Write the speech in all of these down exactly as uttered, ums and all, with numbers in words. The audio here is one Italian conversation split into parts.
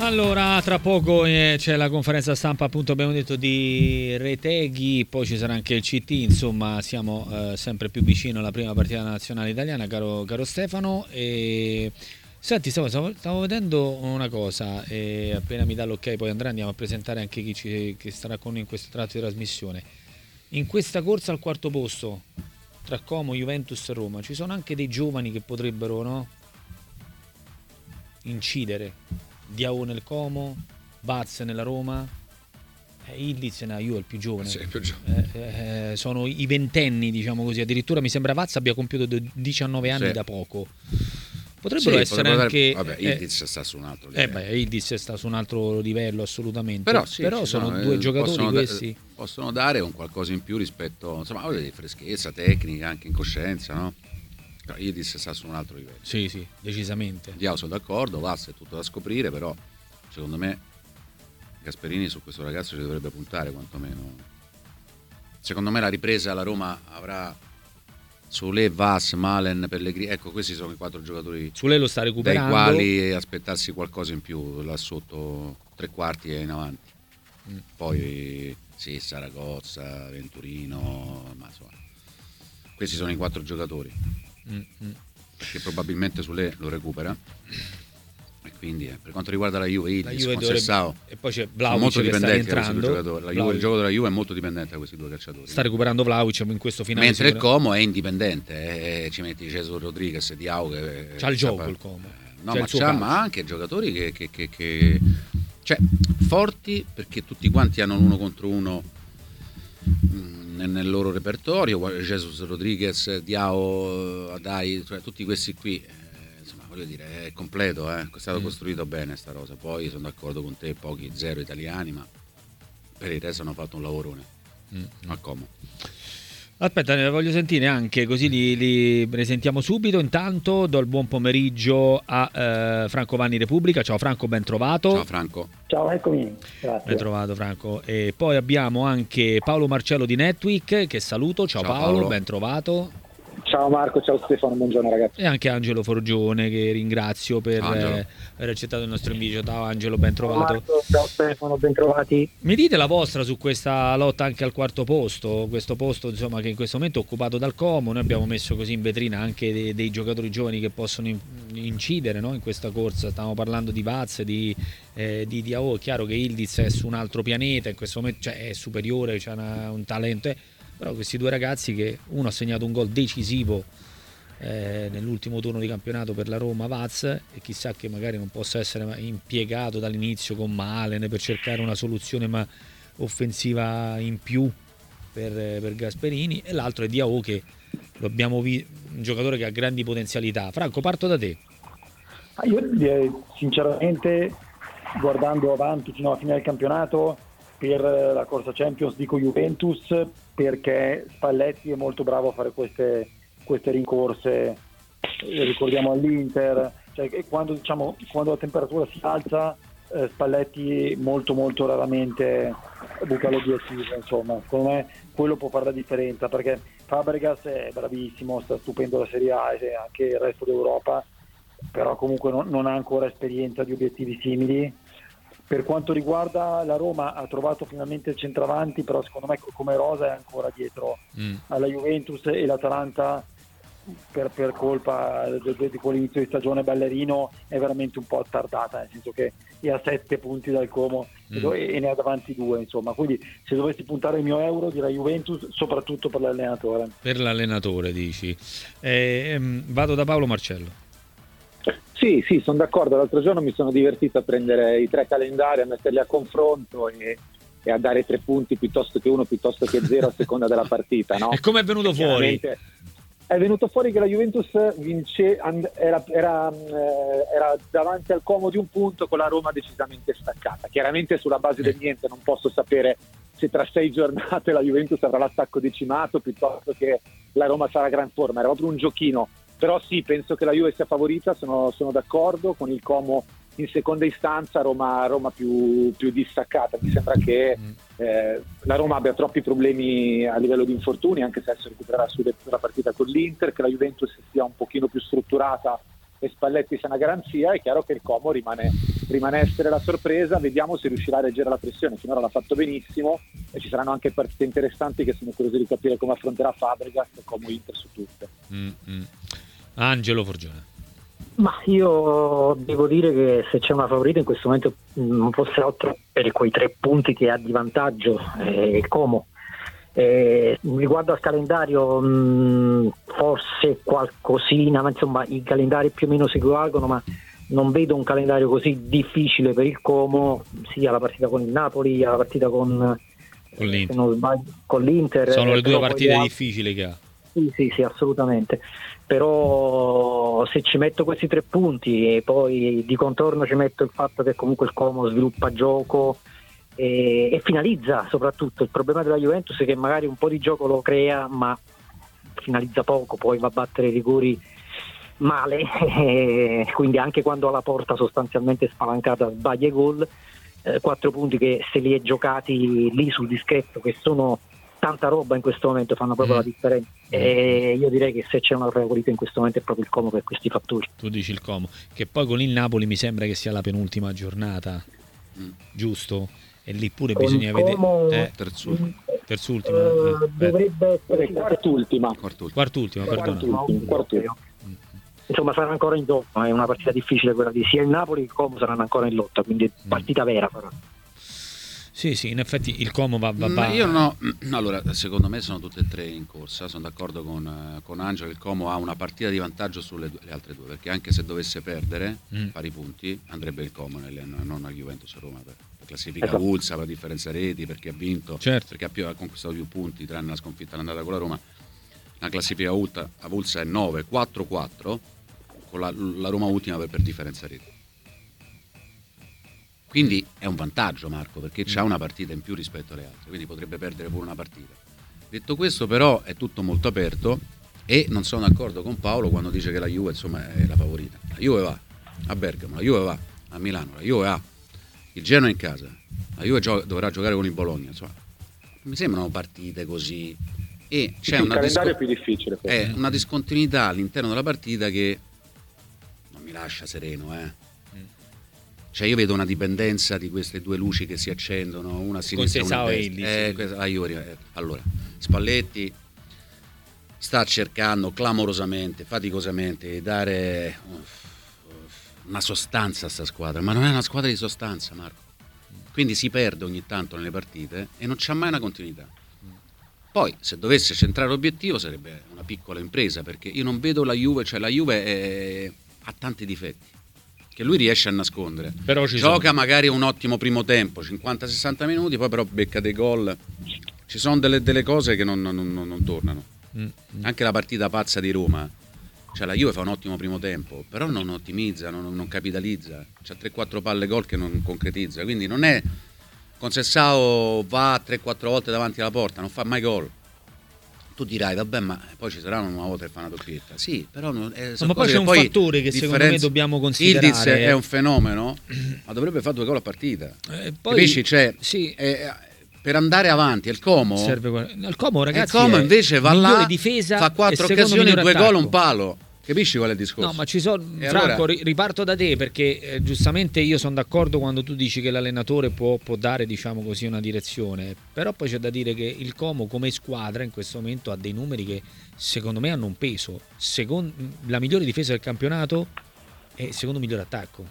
Allora, tra poco eh, c'è la conferenza stampa, appunto abbiamo detto, di Retegui, poi ci sarà anche il C T, insomma siamo eh, sempre più vicino alla prima partita nazionale italiana, caro, caro Stefano. E senti, stavo, stavo, stavo vedendo una cosa, e appena mi dà l'ok poi Andrea andiamo a presentare anche chi, ci, chi starà con noi in questo tratto di trasmissione. In questa corsa al quarto posto tra Como, Juventus e Roma ci sono anche dei giovani che potrebbero, no, incidere. Diao nel Como, Vaz nella Roma, eh, Ildiz nella Juve, il più giovane. Sì, più giovane. Eh, eh, sono i ventenni, diciamo così. Addirittura mi sembra Vaz abbia compiuto diciannove anni, sì, da poco. Potrebbero sì, essere potrebbero anche dare... Vabbè, Ildiz eh, sta su un altro livello. Eh beh, Ildiz sta su un altro livello assolutamente. Però, sì, Però sono, sono due eh, giocatori possono questi. Da, possono dare un qualcosa in più rispetto, insomma, di freschezza, tecnica, anche in coscienza, no? Ildiz sta su un altro livello. Sì, sì, decisamente. Diao sono d'accordo, Vaz è tutto da scoprire, però secondo me Gasperini su questo ragazzo ci dovrebbe puntare quantomeno. Secondo me la ripresa la Roma avrà Soulé, Vaz, Malen, Pellegrini, ecco, questi sono i quattro giocatori Soulé lo sta recuperando, dai quali aspettarsi qualcosa in più là sotto tre quarti e in avanti. Mm. Poi sì, Saragozza, Venturino, ma insomma questi sono i quattro giocatori. Mm-hmm. Che probabilmente Soulé lo recupera, e quindi eh, per quanto riguarda la Juve, Ildiz, Conceição, e poi c'è Vlahovic che sta rientrando. La Juve, il gioco della Juve è molto dipendente da questi due calciatori. Sta recuperando Vlahovic in questo finale, mentre il Como è indipendente, eh, ci metti Jesus Rodriguez, Diao che c'ha il gioco il Como, eh, no, ma c'ha ma anche giocatori che, che, che, che cioè forti, perché tutti quanti hanno l'uno contro uno mh, nel loro repertorio. Jesus Rodriguez, Diao, Adai, cioè tutti questi qui, eh, insomma, voglio dire, è completo, eh? È stato mm. costruito bene sta rosa. Poi sono d'accordo con te, pochi zero italiani, ma per il resto hanno fatto un lavorone mm. a Como. Aspetta, ne voglio sentire anche, così li, li presentiamo subito. Intanto do il buon pomeriggio a eh, Franco Vanni Repubblica. Ciao Franco, ben trovato. Ciao Franco. Ciao, eccomi. Grazie. Ben trovato Franco. E poi abbiamo anche Paolo Marcello di Netweek, che saluto. Ciao, ciao Paolo, Paolo, ben trovato. Ciao Marco, ciao Stefano, buongiorno ragazzi. E anche Angelo Forgione, che ringrazio per eh, aver accettato il nostro invito. Ciao Angelo, ben trovato. Ciao Marco, ciao Stefano, ben trovati. Mi dite la vostra su questa lotta anche al quarto posto, questo posto insomma che in questo momento è occupato dal Como. Noi abbiamo messo così in vetrina anche dei, dei giocatori giovani che possono in, incidere, no, in questa corsa. Stavamo parlando di Vaz, di, eh, di Diao. È chiaro che Ildiz è su un altro pianeta in questo momento, cioè è superiore, c'ha una, un talento, eh. Però questi due ragazzi, che uno ha segnato un gol decisivo eh, nell'ultimo turno di campionato per la Roma, Vaz, e chissà che magari non possa essere impiegato dall'inizio con Malen per cercare una soluzione ma offensiva in più per, per Gasperini, e l'altro è Diao, che lo abbiamo visto, un giocatore che ha grandi potenzialità. Franco, parto da te. Io eh, sinceramente, guardando avanti fino alla fine del campionato, per la corsa Champions dico Juventus, perché Spalletti è molto bravo a fare queste, queste rincorse. Eh, ricordiamo all'Inter, cioè, quando, diciamo, quando la temperatura si alza, eh, Spalletti molto molto raramente buca l'obiettivo, insomma. Secondo me quello può fare la differenza, perché Fabregas è bravissimo, sta stupendo la Serie A e anche il resto d'Europa, però comunque non, non ha ancora esperienza di obiettivi simili. Per quanto riguarda la Roma, ha trovato finalmente il centravanti, però secondo me come rosa è ancora dietro mm. alla Juventus, e l'Atalanta per, per colpa di, di quell'inizio di stagione ballerino è veramente un po' attardata, nel senso che è a sette punti dal Como mm. e ne ha davanti due, insomma. Quindi se dovessi puntare il mio euro direi Juventus, soprattutto per l'allenatore. Per l'allenatore dici. Eh, vado da Paolo Marcello. Sì, sì, sono d'accordo. L'altro giorno mi sono divertito a prendere i tre calendari, a metterli a confronto e, e a dare tre punti piuttosto che uno, piuttosto che zero a seconda della partita, no? E come è venuto fuori? È venuto fuori che la Juventus vince, era, era, era davanti al Como di un punto, con la Roma decisamente staccata. Chiaramente sulla base del niente non posso sapere se tra sei giornate la Juventus avrà l'attacco decimato piuttosto che la Roma sarà gran forma. Era proprio un giochino. Però sì, penso che la Juve sia favorita, sono, sono d'accordo, con il Como in seconda istanza, Roma, Roma più, più distaccata. Mi sembra che eh, la Roma abbia troppi problemi a livello di infortuni, anche se adesso recupererà sulla partita con l'Inter, che la Juventus sia un pochino più strutturata e Spalletti sia una garanzia. È chiaro che il Como rimane, rimane la sorpresa, vediamo se riuscirà a reggere la pressione. Finora l'ha fatto benissimo e ci saranno anche partite interessanti che sono curioso di capire come affronterà Fabregas e come Inter su tutte. Mm-hmm. Angelo Forgione. Ma io devo dire che se c'è una favorita in questo momento non fosse altro per quei tre punti che ha di vantaggio eh, il Como. Eh, riguardo al calendario mh, forse qualcosina, ma insomma i calendari più o meno si equivalgono, ma non vedo un calendario così difficile per il Como, sia la partita con il Napoli, sia la partita con, con, l'Inter. Se non sbaglio, con l'Inter. Sono le due poi partite ha... difficili che ha. Sì, sì, sì, assolutamente. Però se ci metto questi tre punti e poi di contorno ci metto il fatto che comunque il Como sviluppa gioco e, e finalizza soprattutto. Il problema della Juventus è che magari un po' di gioco lo crea ma finalizza poco, poi va a battere i rigori male e quindi anche quando ha la porta sostanzialmente spalancata sbaglia i gol. Eh, quattro punti che se li è giocati lì sul dischetto, che sono tanta roba in questo momento, fanno proprio mm. la differenza. E io direi che se c'è una favorita in questo momento è proprio il Como per questi fattori. Tu dici il Como, che poi con il Napoli mi sembra che sia la penultima giornata, mm. giusto? E lì pure con bisogna Como... vedere eh, terzultima terzultima eh, eh, dovrebbe essere quart'ultima quart'ultima, quart'ultima, perdono. quart'ultima, quart'ultima. Insomma sarà ancora in lotta, è una partita difficile quella di sia il Napoli che il Como saranno ancora in lotta, quindi partita vera però. Sì, sì, in effetti il Como va, va, va. Ma io no, allora secondo me sono tutte e tre in corsa, sono d'accordo con, con Angelo, il Como ha una partita di vantaggio sulle due, le altre due, perché anche se dovesse perdere mm. pari punti andrebbe il Como, non al Juventus a Roma, per, per classifica esatto. Vulsa, per differenza reti, perché ha vinto, certo. perché ha, più, ha conquistato più punti, tranne la sconfitta all'andata con la Roma. La classifica a Vulsa è nove quattro quattro, con la, la Roma ultima per, per differenza reti. Quindi è un vantaggio Marco, perché c'ha una partita in più rispetto alle altre, quindi potrebbe perdere pure una partita. Detto questo però è tutto molto aperto e non sono d'accordo con Paolo quando dice che la Juve insomma è la favorita. La Juve va a Bergamo, la Juve va a Milano, la Juve ha il Genoa in casa, la Juve gio- dovrà giocare con il Bologna, insomma mi sembrano partite così e c'è sì, una, il calendario disco- è più difficile è una discontinuità all'interno della partita che non mi lascia sereno, eh. Cioè io vedo una dipendenza di queste due luci che si accendono, una a sinistra e una a destra. Eh, questa, ah, io, eh. Allora, Spalletti sta cercando clamorosamente, faticosamente di dare una sostanza a sta squadra, ma non è una squadra di sostanza, Marco. Quindi si perde ogni tanto nelle partite e non c'ha mai una continuità. Poi se dovesse centrare l'obiettivo sarebbe una piccola impresa, perché io non vedo la Juve, cioè la Juve è, ha tanti difetti che lui riesce a nascondere. Però ci gioca sono. magari un ottimo primo tempo, cinquanta sessanta minuti, poi però becca dei gol. Ci sono delle, delle cose che non, non, non, non tornano. Mm. Anche la partita pazza di Roma, cioè la Juve fa un ottimo primo tempo, però non ottimizza, non, non capitalizza, c'ha tre quattro palle gol che non concretizza, quindi non è con Sessao va tre quattro volte davanti alla porta, non fa mai gol. Tu dirai vabbè, ma poi ci saranno una volta che fa una doppietta, sì, però non, eh, no, ma poi c'è un poi fattore che secondo me dobbiamo considerare. Ildiz è un fenomeno, ma dovrebbe fare due gol a partita, eh, poi, capisci? Cioè, sì. eh, per andare avanti il Como serve il Como, ragazzi, il Como invece va là, difesa, fa quattro occasioni, due gol, un palo. Capisci qual è il discorso? No, ma ci sono, e Franco, allora... riparto da te perché eh, giustamente io sono d'accordo quando tu dici che l'allenatore può, può dare, diciamo così, una direzione, però poi c'è da dire che il Como come squadra in questo momento ha dei numeri che secondo me hanno un peso. Secondo, la migliore difesa del campionato e il secondo migliore attacco.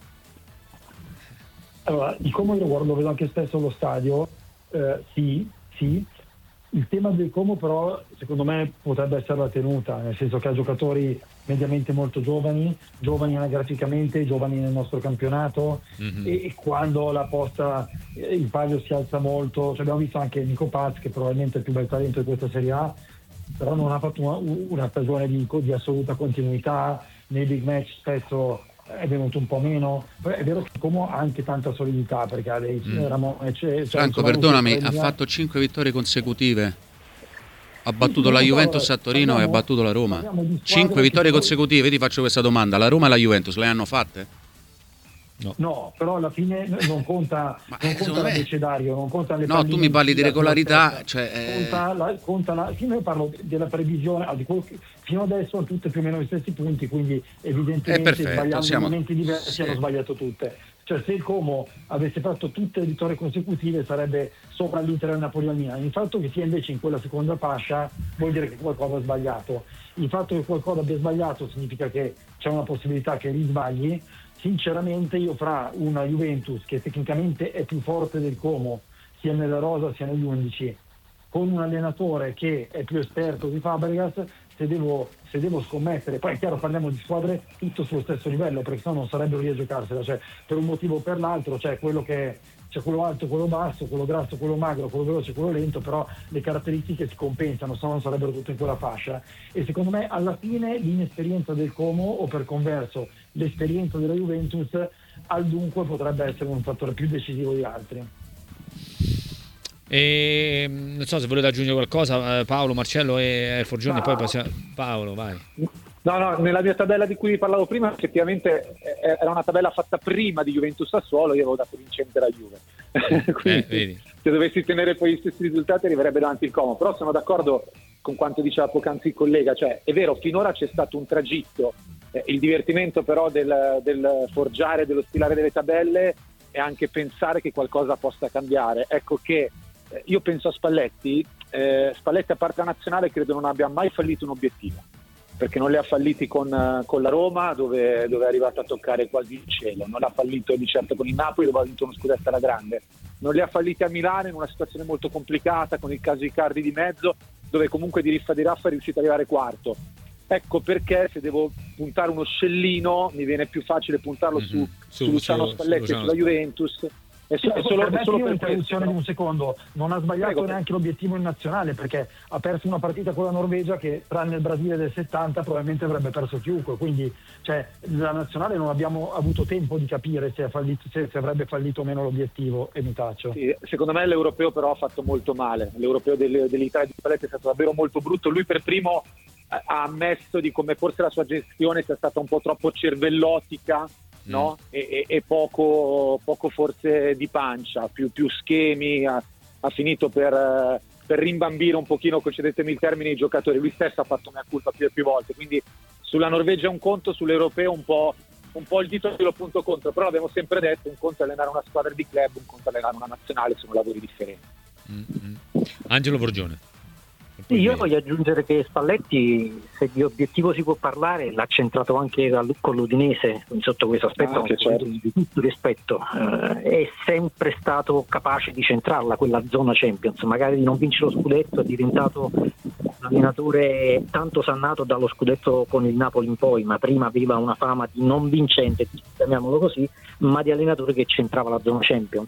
Allora, il Como io lo guardo, lo vedo anche spesso allo stadio, eh, sì, sì. Il tema del Como però secondo me potrebbe essere la tenuta, nel senso che ha giocatori mediamente molto giovani, giovani anagraficamente, giovani nel nostro campionato, mm-hmm. e, e quando la posta, eh, il palio si alza molto, cioè abbiamo visto anche Nico Paz che probabilmente è il più bel talento di questa Serie A, però non ha fatto una, una stagione di, di assoluta continuità, nei big match spesso è venuto un po' meno. È vero che Como ha anche tanta solidità perché ha dei mm. Ramone, cioè, Franco, perdonami, ha fatto cinque vittorie consecutive, ha battuto sì, la Juventus a Torino parliamo, e ha battuto la Roma. Cinque vittorie consecutive. Ti faccio questa domanda: la Roma e la Juventus le hanno fatte? No. no, però alla fine non conta, Ma, non conta l'abecedario, non conta le no, tu mi parli di regolarità, cioè, conta la, conta la, io parlo della previsione, di quello che, fino adesso hanno tutte più o meno gli stessi punti, quindi evidentemente perfetto, sbagliando siamo... in momenti diversi sì. hanno sbagliato tutte. Cioè se il Como avesse fatto tutte le vittorie consecutive sarebbe sopra l'Inter e il Napoli al Milan. Il fatto che sia invece in quella seconda fascia vuol dire che qualcosa ha sbagliato. Il fatto che qualcosa abbia sbagliato significa che c'è una possibilità che risbagli. Sinceramente io fra una Juventus che tecnicamente è più forte del Como sia nella rosa sia negli undici, con un allenatore che è più esperto di Fabregas, se devo, se devo scommettere, poi è chiaro parliamo di squadre tutto sullo stesso livello, perché sennò non sarebbero lì a giocarsela, cioè per un motivo o per l'altro, cioè quello che c'è quello alto, quello basso, quello grasso, quello magro, quello veloce, quello lento, però le caratteristiche si compensano, se no non sarebbero tutte in quella fascia. E secondo me alla fine l'inesperienza del Como, o per converso l'esperienza della Juventus, al dunque potrebbe essere un fattore più decisivo di altri. E non so se volete aggiungere qualcosa, Paolo, Marcello e Forgione, Ma... poi passiamo. Paolo, vai. No, no, nella mia tabella di cui vi parlavo prima effettivamente era una tabella fatta prima di Juventus Sassuolo, io avevo dato vincente la Juve. Quindi eh, se dovessi tenere poi gli stessi risultati arriverebbe davanti il Como, però sono d'accordo con quanto diceva poc'anzi il collega, cioè è vero, finora c'è stato un tragitto, eh, il divertimento però del, del forgiare, dello stilare delle tabelle è anche pensare che qualcosa possa cambiare. Ecco che eh, io penso a Spalletti, eh, Spalletti a parte la nazionale credo non abbia mai fallito un obiettivo, perché non li ha falliti con, con la Roma dove, dove è arrivato a toccare quasi il cielo, non l'ha fallito di certo con il Napoli dove ha vinto uno scudetto alla grande, non li ha falliti a Milano in una situazione molto complicata con il caso Icardi di mezzo dove comunque di riffa di raffa è riuscito ad arrivare quarto. Ecco perché se devo puntare uno scellino mi viene più facile puntarlo mm-hmm. su, su, su Luciano su, Spalletti su, e sulla Juventus. È so, è solo, è solo per un'interruzione di un secondo, non ha sbagliato Prego. neanche l'obiettivo in nazionale, perché ha perso una partita con la Norvegia che tranne il Brasile del settanta probabilmente avrebbe perso chiunque, quindi cioè, la nazionale non abbiamo avuto tempo di capire se, ha fallito, se, se avrebbe fallito o meno l'obiettivo, e mi taccio. Sì, secondo me l'europeo però ha fatto molto male, l'europeo del, dell'Italia di Spalletti è stato davvero molto brutto, lui per primo ha ammesso di come forse la sua gestione sia stata un po' troppo cervellotica, no? Mm. E, e poco, poco forse di pancia, più, più schemi, ha, ha finito per, per rimbambire un pochino, concedetemi il termine, i giocatori. Lui stesso ha fatto mea culpa più e più volte, quindi sulla Norvegia un conto, sull'europeo un po', un po' il dito lo punto contro, però abbiamo sempre detto un conto è allenare una squadra di club, un conto è allenare una nazionale, sono lavori differenti. Mm-hmm. Angelo Forgione. Sì, io voglio aggiungere che Spalletti, se di obiettivo si può parlare, l'ha centrato anche con l'Udinese sotto questo aspetto, ah, certo. di tutto rispetto, eh, è sempre stato capace di centrarla quella zona Champions, magari di non vincere lo scudetto, è diventato un allenatore tanto sannato dallo scudetto con il Napoli in poi, ma prima aveva una fama di non vincente, chiamiamolo così, ma di allenatore che centrava la zona Champions.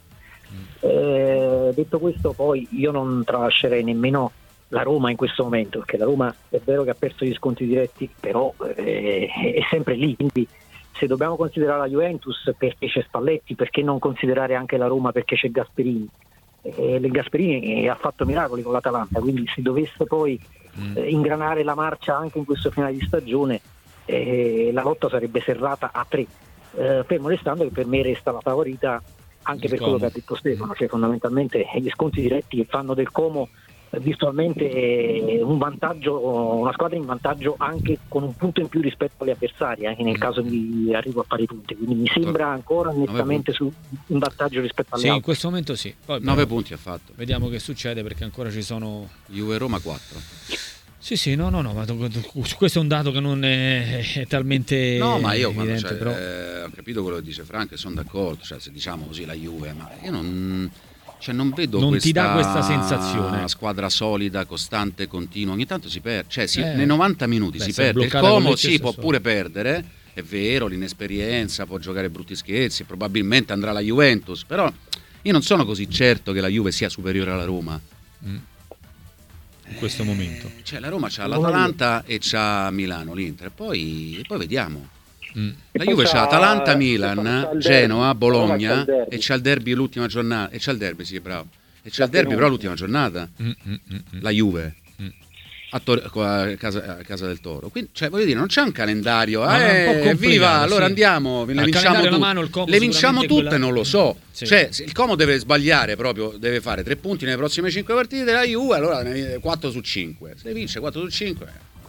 Eh, detto questo, poi io non tralascerei nemmeno la Roma in questo momento, perché la Roma è vero che ha perso gli sconti diretti, però eh, è sempre lì, quindi se dobbiamo considerare la Juventus perché c'è Spalletti, perché non considerare anche la Roma perché c'è Gasperini? Eh, Gasperini ha fatto miracoli con l'Atalanta, quindi se dovesse poi eh, ingranare la marcia anche in questo finale di stagione, eh, la lotta sarebbe serrata a tre, eh, fermo restando che per me resta la favorita anche per quello che ha detto Stefano, cioè fondamentalmente gli sconti diretti fanno del Como virtualmente un vantaggio, una squadra in vantaggio anche con un punto in più rispetto agli avversari, anche nel caso di arrivo a pari punti, quindi mi sembra ancora nettamente su un vantaggio rispetto agli sì, altri. In questo momento sì. Poi, nove punti ha fatto. Vediamo che succede, perché ancora ci sono Juve Roma quattro. Sì, sì, no, no, no, ma questo è un dato che non è, è talmente no, ma io quando, evidente, cioè, però... eh, ho capito quello che dice Franco e sono d'accordo, cioè se diciamo così la Juve, ma io non Cioè non vedo non questa ti dà questa sensazione, squadra solida, costante, continua. Ogni tanto si perde, cioè si, eh, nei novanta minuti beh, si perde. Il Como si può pure perdere, è vero, l'inesperienza, può giocare brutti scherzi, probabilmente andrà alla Juventus, però io non sono così certo che la Juve sia superiore alla Roma. Mm. In questo eh, momento. Cioè la Roma c'ha l'Atalanta e c'ha Milano, l'Inter, poi, e poi vediamo. Mm. La Juve c'ha Atalanta, Milan, Genoa, Bologna e c'ha il derby l'ultima giornata. E c'ha il derby, sì, bravo. E c'ha il derby però l'ultima giornata. Mm, mm, mm, la Juve mm. a, Tor- a, casa, a casa del Toro. Quindi, cioè, voglio dire, non c'è un calendario. No, eh, viva, allora sì. Andiamo, le vinciamo, tu- mano, le vinciamo tutte, quella... non lo so. Sì. Cioè, il Como deve sbagliare proprio, deve fare tre punti nelle prossime cinque partite della Juve, allora quattro su cinque. Se vince quattro su cinque.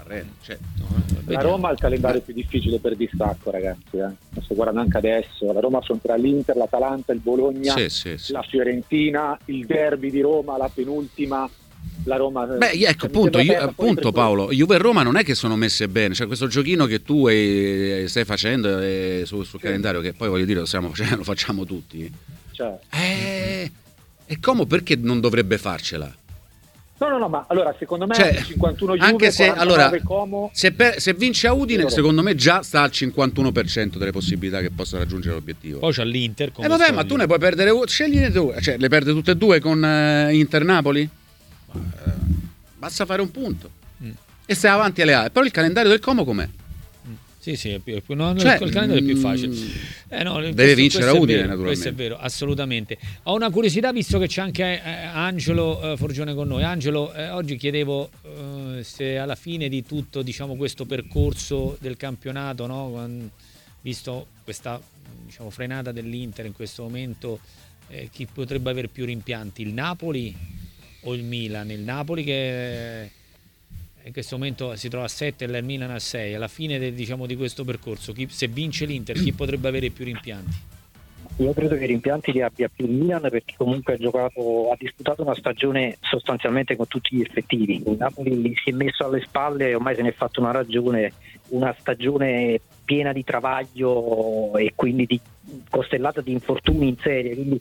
Cioè, la Roma ha il calendario più difficile per distacco, ragazzi, eh. Lo sto guardando anche adesso. La Roma affronterà l'Inter, l'Atalanta, il Bologna, sì, sì, sì. la Fiorentina, il derby di Roma, la penultima. La Roma, beh, ecco, appunto, io, appunto Paolo, Juve e Roma non è che sono messe bene, cioè questo giochino che tu e, stai facendo e, su, sul sì. calendario, che poi voglio dire lo, stiamo facendo, lo facciamo tutti, cioè. eh, e come, perché non dovrebbe farcela? No, no, no, ma allora secondo me cioè, cinquantuno Juve, anche se allora Como, se, per, se vince a Udine, secondo me già sta al cinquantuno per cento delle possibilità che possa raggiungere l'obiettivo. Poi c'ha l'Inter. Eh vabbè, ma tu ne puoi perdere, scegli due, cioè le perde tutte e due con uh, Inter-Napoli? Ma, uh, basta fare un punto mm. e stai avanti alle A. Però il calendario del Como com'è? Mm. Sì, sì, è più, no, cioè, il calendario è più facile. Eh, no, deve questo, vincere a Udine, naturalmente. Questo è vero, assolutamente. Ho una curiosità, visto che c'è anche eh, Angelo eh, Forgione con noi. Angelo, eh, oggi chiedevo eh, se alla fine di tutto, diciamo, questo percorso del campionato, no, quando, visto questa, diciamo, frenata dell'Inter in questo momento, eh, chi potrebbe avere più rimpianti, il Napoli o il Milan? Il Napoli che in questo momento si trova a sette e il Milan a sei. Alla fine de, diciamo, di questo percorso, chi, se vince l'Inter, chi potrebbe avere più rimpianti? Io credo che i rimpianti li abbia più il Milan, perché comunque ha giocato, ha disputato una stagione sostanzialmente con tutti gli effettivi. Il Napoli si è messo alle spalle e ormai se ne è fatto una ragione, una stagione piena di travaglio e quindi di costellata di infortuni in serie, quindi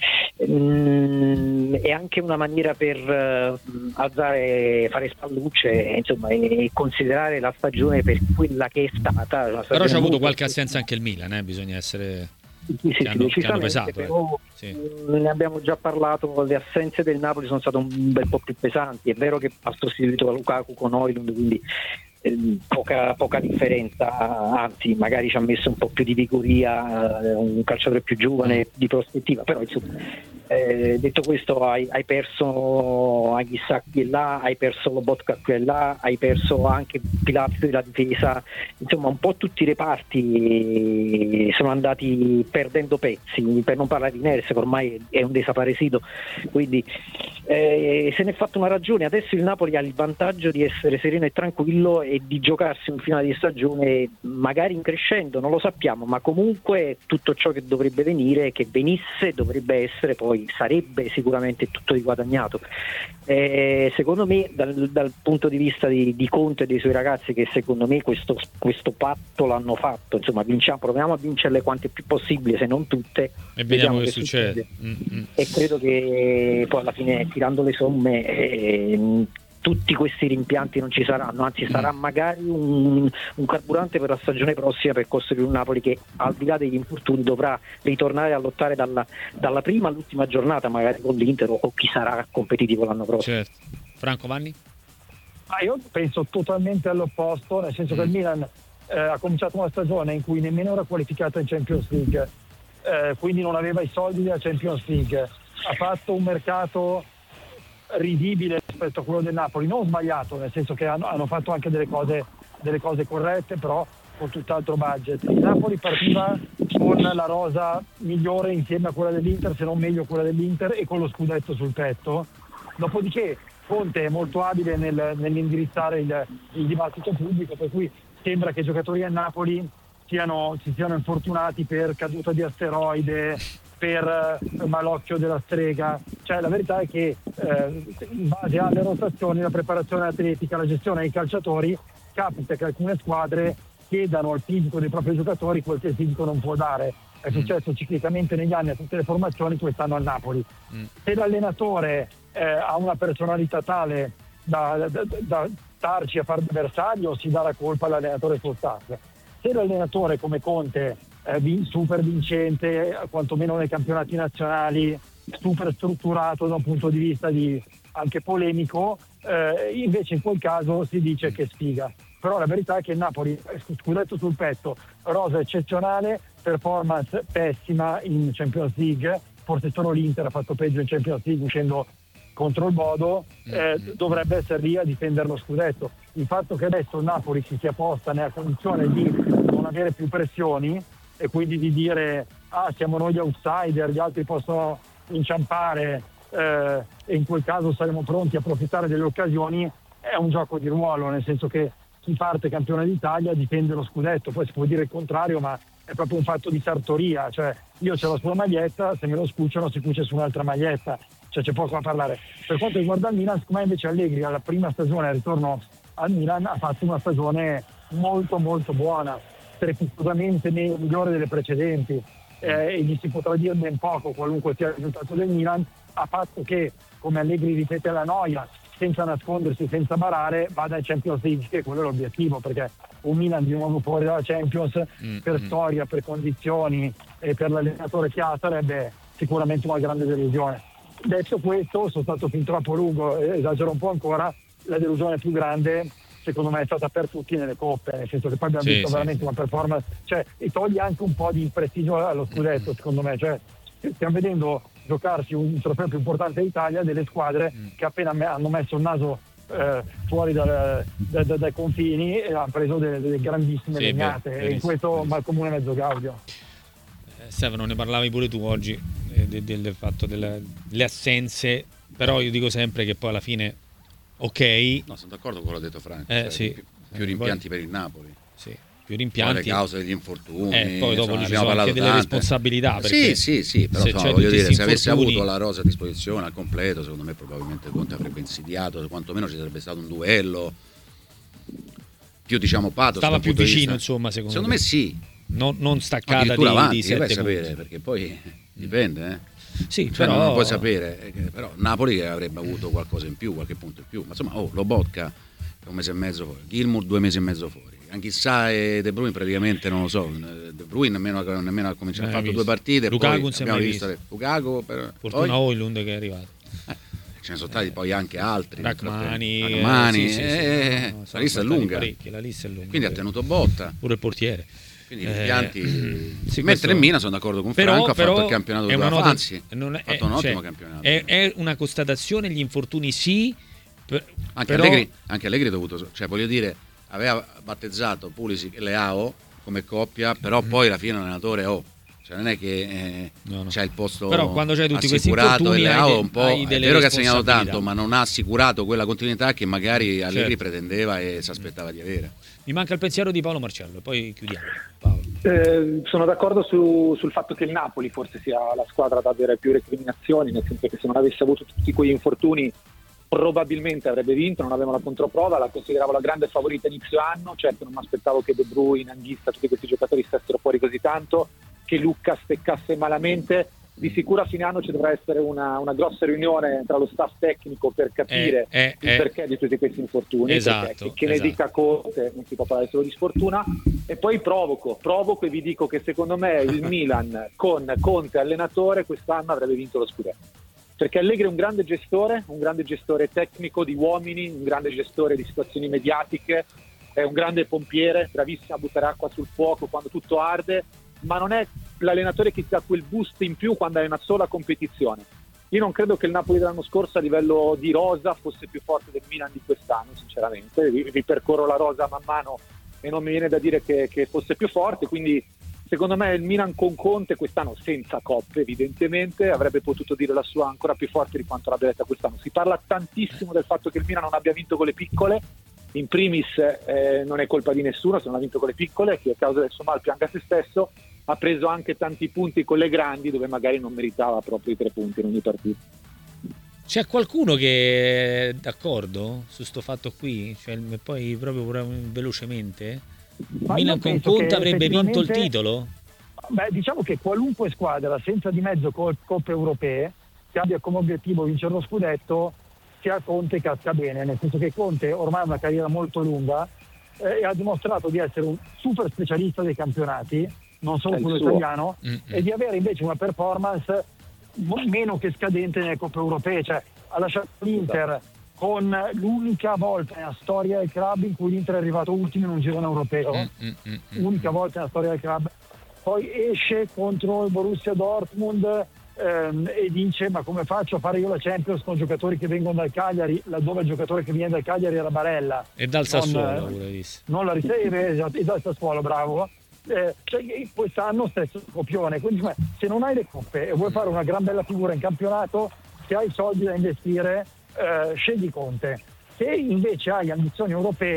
mm, è anche una maniera per uh, alzare, fare spallucce, insomma, e considerare la stagione per quella che è stata. Però c'ha avuto qualche assenza anche il Milan, eh? Bisogna essere... Sì, sì, hanno, sì, hanno pesato, però, eh. sì. Ne abbiamo già parlato, le assenze del Napoli sono state un bel po' più pesanti. È vero che ha sostituito Lukaku con Højlund, quindi eh, poca, poca differenza, anzi magari ci ha messo un po' più di vigoria, eh, un calciatore più giovane, di prospettiva, però insomma, eh, detto questo, hai, hai perso Aguisac che è là, hai perso Lobotka che è là, hai perso anche Pilazzo della difesa, insomma un po' tutti i reparti sono andati perdendo pezzi, per non parlare di Neres che ormai è un desaparecido, quindi eh, se ne è fatto una ragione. Adesso il Napoli ha il vantaggio di essere sereno e tranquillo e di giocarsi un finale di stagione magari in crescendo, non lo sappiamo, ma comunque tutto ciò che dovrebbe venire, che venisse, dovrebbe essere, poi sarebbe sicuramente tutto di guadagnato. Eh, secondo me dal, dal punto di vista di, di Conte e dei suoi ragazzi, che secondo me questo, questo patto l'hanno fatto, insomma vinciamo, proviamo a vincerle quante più possibili, se non tutte, e vediamo che, che succede, succede. Mm-hmm. E credo che poi alla fine, tirando le somme, eh, tutti questi rimpianti non ci saranno, anzi sarà magari un, un carburante per la stagione prossima, per costruire un Napoli che al di là degli infortuni dovrà ritornare a lottare dalla, dalla prima all'ultima giornata, magari con l'Inter o chi sarà competitivo l'anno prossimo. Certo. Franco Vanni? Ah, io penso totalmente all'opposto, nel senso mm. che il Milan eh, ha cominciato una stagione in cui nemmeno era qualificato in Champions League, eh, quindi non aveva i soldi della Champions League, ha fatto un mercato ridibile rispetto a quello del Napoli, non sbagliato, nel senso che hanno, hanno fatto anche delle cose, delle cose corrette, però con tutt'altro budget. Il Napoli partiva con la rosa migliore insieme a quella dell'Inter, se non meglio quella dell'Inter, e con lo scudetto sul petto. Dopodiché Conte è molto abile nel, nell'indirizzare il, il dibattito pubblico, per cui sembra che i giocatori a Napoli siano, si siano infortunati per caduta di asteroide, per eh, malocchio della strega. Cioè la verità è che eh, in base alle rotazioni, la preparazione atletica, la gestione dei calciatori, capita che alcune squadre chiedano al fisico dei propri giocatori quel che il fisico non può dare. È successo mm. ciclicamente negli anni a tutte le formazioni, quest'anno al Napoli. Mm. Se l'allenatore eh, ha una personalità tale da, da, da starci a far bersaglio, si dà la colpa all'allenatore sul staff. Se l'allenatore come Conte eh, super vincente, quantomeno nei campionati nazionali, super strutturato da un punto di vista di, anche polemico, eh, invece in quel caso si dice che sfiga. Però la verità è che il Napoli, scudetto sul petto, rosa eccezionale, performance pessima in Champions League, forse solo l'Inter ha fatto peggio in Champions League uscendo contro il Bodo, eh, dovrebbe essere lì a difendere lo scudetto. Il fatto che adesso il Napoli si sia posta nella condizione di non avere più pressioni e quindi di dire ah siamo noi gli outsider, gli altri possono inciampare eh, e in quel caso saremo pronti a approfittare delle occasioni, è un gioco di ruolo, nel senso che chi parte campione d'Italia difende lo scudetto. Poi si può dire il contrario, ma è proprio un fatto di sartoria, cioè io c'ho la sua maglietta, se me lo scucciano si cuce su un'altra maglietta, cioè c'è poco da parlare. Per quanto riguarda il Milan, siccome invece Allegri alla prima stagione al ritorno al Milan ha fatto una stagione molto molto buona, strepitosamente migliore delle precedenti, eh, e gli si potrà dire ben poco qualunque sia il risultato del Milan, a patto che, come Allegri ripete alla noia, senza nascondersi, senza barare, vada ai Champions League, che quello è l'obiettivo, perché un Milan di nuovo fuori dalla Champions mm, per mm. storia, per condizioni e per l'allenatore che ha sarebbe sicuramente una grande delusione. Detto questo, sono stato fin troppo lungo, esagero un po' ancora, la delusione più grande secondo me è stata per tutti nelle coppe, nel senso che poi abbiamo sì, visto sì, veramente sì. una performance, cioè, e toglie anche un po' di prestigio allo scudetto, secondo me, cioè stiamo vedendo giocarsi un trofeo più importante d'Italia delle squadre mm. che appena me- hanno messo il naso eh, fuori dal, da, da, dai confini e hanno preso delle, delle grandissime sì, legnate, beh, e in questo Malcomune mezzo gaudio. eh, Stefano, ne parlavi pure tu oggi eh, del, del fatto delle assenze, però io dico sempre che poi alla fine ok, no, sono d'accordo con quello che ha detto Franco, eh, cioè, sì. più, più rimpianti eh, per il Napoli, sì. più rimpianti, poi le cause degli infortuni, eh, poi dopo insomma, ci sono anche delle tante responsabilità, sì sì sì, però se, insomma, voglio dire, se avesse infortuni... avuto la rosa a disposizione al completo, secondo me probabilmente Conte avrebbe insidiato, quantomeno ci sarebbe stato un duello più, diciamo, pathos, stava più vicino vista. insomma, secondo, secondo me. me sì, non, non staccata di, avanti, di sette sapere, punti, perché poi dipende, eh sì, cioè, però... non puoi sapere, però Napoli avrebbe avuto qualcosa in più, qualche punto in più, ma insomma, oh, Lobotka un mese e mezzo fuori, Gilmour due mesi e mezzo fuori, Anchissà e De Bruyne praticamente non lo so, De Bruyne nemmeno, nemmeno ha cominciato, ha fatto visto. due partite, Lukaku poi abbiamo visto, visto. Lukaku per, fortuna Højlund che è arrivato, eh, ce ne sono stati eh, poi anche altri, Rachmani, Rachmani eh, sì, sì, eh, sì, no, la lista è lunga, la lista è lunga, quindi ha tenuto botta pure il portiere. Quindi gli impianti, eh, sì, mentre il Milan, sono d'accordo con però, Franco, ha però fatto il campionato è una della nota, Fanzi, non è, ha fatto un ottimo cioè, campionato. È, è una constatazione, gli infortuni sì, per, anche, però... Allegri, anche Allegri è dovuto, cioè voglio dire, aveva battezzato Pulisic e Leao come coppia, però mm. poi alla fine l'allenatore oh, cioè non è che eh, no, no. c'è il posto però quando c'hai tutti questi assicurato, e Leao de- un po', è vero che ha segnato tanto, ma non ha assicurato quella continuità che magari Allegri certo. pretendeva e si aspettava di avere. Mi manca il pensiero di Paolo Marcello, poi chiudiamo. Paolo. Eh, sono d'accordo su, sul fatto che il Napoli forse sia la squadra ad avere più recriminazioni, nel senso che se non avesse avuto tutti quegli infortuni probabilmente avrebbe vinto, non aveva la controprova, la consideravo la grande favorita inizio anno, certo non mi aspettavo che De Bruyne, Anghissa, tutti questi giocatori stessero fuori così tanto, che Lucca steccasse malamente. Di sicuro a fine anno ci dovrà essere una, una grossa riunione tra lo staff tecnico per capire eh, eh, il perché di tutti questi infortuni, esatto, perché che esatto. ne dica Conte non si può parlare solo di sfortuna. E poi provoco, provoco e vi dico che secondo me il Milan con Conte allenatore quest'anno avrebbe vinto lo scudetto, perché Allegri è un grande gestore, un grande gestore tecnico di uomini, un grande gestore di situazioni mediatiche, è un grande pompiere, bravissimo a buttare acqua sul fuoco quando tutto arde, ma non è l'allenatore che ti dà quel boost in più quando hai una sola competizione. Io non credo che il Napoli dell'anno scorso a livello di rosa fosse più forte del Milan di quest'anno, sinceramente, ripercorro la rosa man mano e non mi viene da dire che, che fosse più forte, quindi secondo me il Milan con Conte quest'anno, senza coppe evidentemente, avrebbe potuto dire la sua ancora più forte di quanto l'abbia detta quest'anno. Si parla tantissimo del fatto che il Milan non abbia vinto con le piccole, in primis eh, non è colpa di nessuno se non ha vinto con le piccole, che a causa del suo mal pianga se stesso, ha preso anche tanti punti con le grandi dove magari non meritava proprio i tre punti in ogni partita. C'è qualcuno che è d'accordo su sto fatto qui? Cioè, poi proprio velocemente Ma Milan con Conte avrebbe vinto il titolo? Beh, diciamo che qualunque squadra senza di mezzo coppe europee che abbia come obiettivo vincere lo scudetto, sia Conte casca bene, nel senso che Conte ormai ha una carriera molto lunga eh, e ha dimostrato di essere un super specialista dei campionati, non solo quello italiano, mm-hmm. e di avere invece una performance meno che scadente nelle coppe europee, cioè ha lasciato l'Inter con l'unica volta nella storia del club in cui l'Inter è arrivato ultimo in un girone europeo, mm-hmm. unica volta nella storia del club, poi esce contro il Borussia Dortmund ehm, e dice ma come faccio a fare io la Champions con giocatori che vengono dal Cagliari, laddove il giocatore che viene dal Cagliari era Barella e dal Sassuolo, non, eh, non la riceve, esatto, e dal Sassuolo, bravo. Eh, cioè, quest'anno stesso copione, quindi se non hai le coppe e vuoi fare una gran bella figura in campionato, se hai soldi da investire, eh, scegli Conte. Se invece hai ambizioni europee,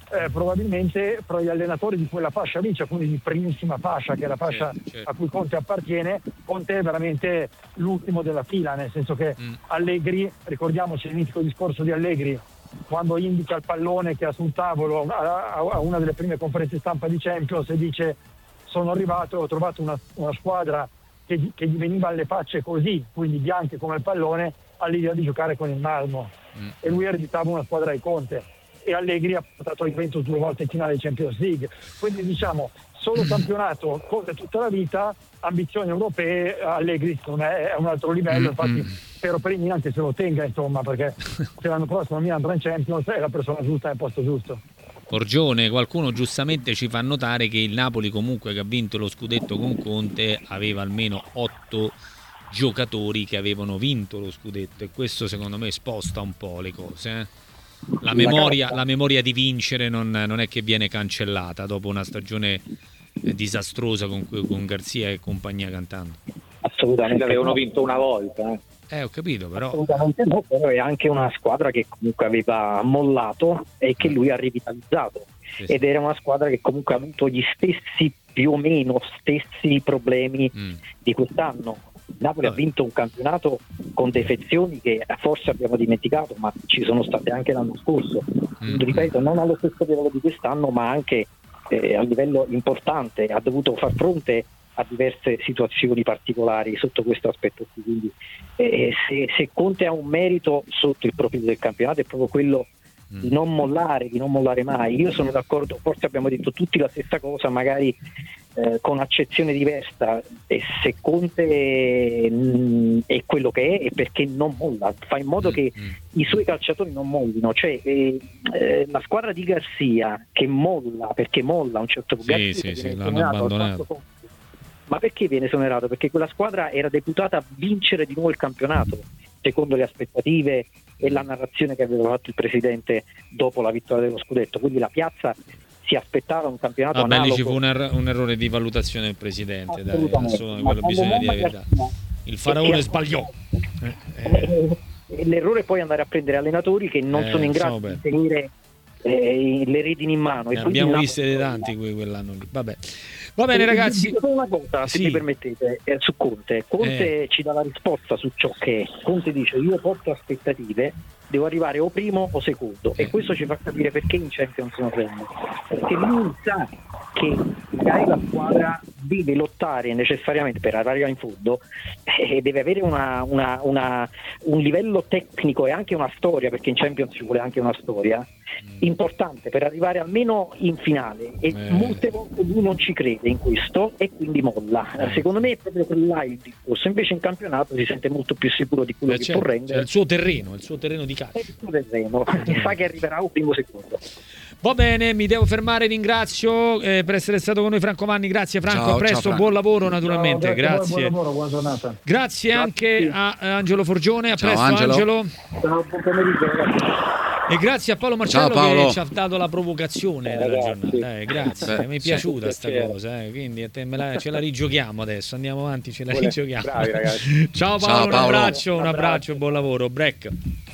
eh, probabilmente fra gli allenatori di quella fascia lì, cioè quindi di primissima fascia, che è la fascia certo, certo. a cui Conte appartiene, Conte è veramente l'ultimo della fila, nel senso che mm. Allegri, ricordiamoci il mitico discorso di Allegri quando indica il pallone che ha sul tavolo a, a una delle prime conferenze stampa di Champions e dice: sono arrivato, ho trovato una, una squadra che, che gli veniva alle facce così, quindi bianche come il pallone, all'idea di giocare con il Malmo. Mm. E lui ereditava una squadra di Conte, e Allegri ha portato la Juventus due volte in finale di Champions League, quindi diciamo solo campionato Conte tutta la vita, ambizioni europee Allegri non è, è un altro livello, infatti spero per il Milan che se lo tenga, insomma, perché se l'anno prossimo il Milan andrà in Champions è la persona giusta al posto giusto. Orgione, qualcuno giustamente ci fa notare che il Napoli, comunque, che ha vinto lo scudetto con Conte, aveva almeno otto giocatori che avevano vinto lo scudetto, e questo secondo me sposta un po' le cose, eh? La memoria, la memoria di vincere non, non è che viene cancellata dopo una stagione disastrosa con, con Garzia e compagnia cantando. Assolutamente, avevano vinto una volta, eh. Eh, ho capito, però. Assolutamente no, però è anche una squadra che comunque aveva mollato e che lui ha rivitalizzato. Sì, sì. Ed era una squadra che comunque ha avuto gli stessi, più o meno stessi problemi mm. di quest'anno. Napoli ha vinto un campionato con defezioni che forse abbiamo dimenticato, ma ci sono state anche l'anno scorso. Mm. Ripeto, non allo stesso livello di quest'anno, ma anche eh, a livello importante. Ha dovuto far fronte a diverse situazioni particolari sotto questo aspetto qui. Quindi eh, se, se Conte ha un merito sotto il profilo del campionato è proprio quello mm. di non mollare, di non mollare mai. Io sono d'accordo, forse abbiamo detto tutti la stessa cosa, magari eh, con accezione diversa, e se Conte mh, è quello che è, è perché non molla, fa in modo mm. che mm. i suoi calciatori non mollino, cioè eh, eh, la squadra di Garzia che molla, perché molla a un certo punto, sì, sì, sì, l'hanno abbandonato. Ma perché viene esonerato? Perché quella squadra era deputata a vincere di nuovo il campionato, secondo le aspettative e la narrazione che aveva fatto il presidente dopo la vittoria dello scudetto. Quindi la piazza si aspettava un campionato ah, analogo. Beh, lì ci fu un, er- un errore di valutazione del presidente, dai, assolutamente, quello bisogna dire la verità. Il faraone sbagliò. Eh, eh. L'errore poi è andare a prendere allenatori che non eh, sono in grado di tenere eh, le redini in mano. Ne e abbiamo Napoli... viste tanti quell'anno lì. Vabbè. Va bene, ragazzi. Dico una cosa, se sì. mi permettete, eh, su Conte. Conte eh. ci dà la risposta su ciò che è. Conte dice: io porto aspettative, devo arrivare o primo o secondo, eh. e questo ci fa capire perché in Champions non prende, perché lui sa che magari la squadra deve lottare necessariamente per arrivare in fondo e eh, deve avere una, una, una, un livello tecnico e anche una storia, perché in Champions ci vuole anche una storia mm. importante per arrivare almeno in finale, e eh. molte volte lui non ci crede in questo e quindi molla. Eh. Secondo me è proprio là il discorso. Invece in campionato si sente molto più sicuro di quello eh, che c'è, può rendere. È il suo terreno, il suo terreno di calcio. È il suo terreno, e sa che arriverà un primo secondo. Va bene, mi devo fermare, ringrazio eh, per essere stato con noi Franco Vanni, grazie Franco, ciao, a presto, ciao, buon lavoro naturalmente, ciao, grazie. grazie. Buon lavoro, buona giornata. Grazie anche a Angelo Forgione, a ciao, presto Angelo. Angelo. Ciao, buon pomeriggio. E grazie a Paolo Marcello ciao, che ci ha dato la provocazione eh, della grazie. giornata. Eh, grazie, Beh, mi è sì, piaciuta sta piacere. cosa, eh. Quindi a te me la, ce la rigiochiamo adesso, andiamo avanti, ce la Buone, rigiochiamo. bravi, ragazzi. Ciao Paolo, Ciao, un Paolo. abbraccio, un abbraccio, buon lavoro, break.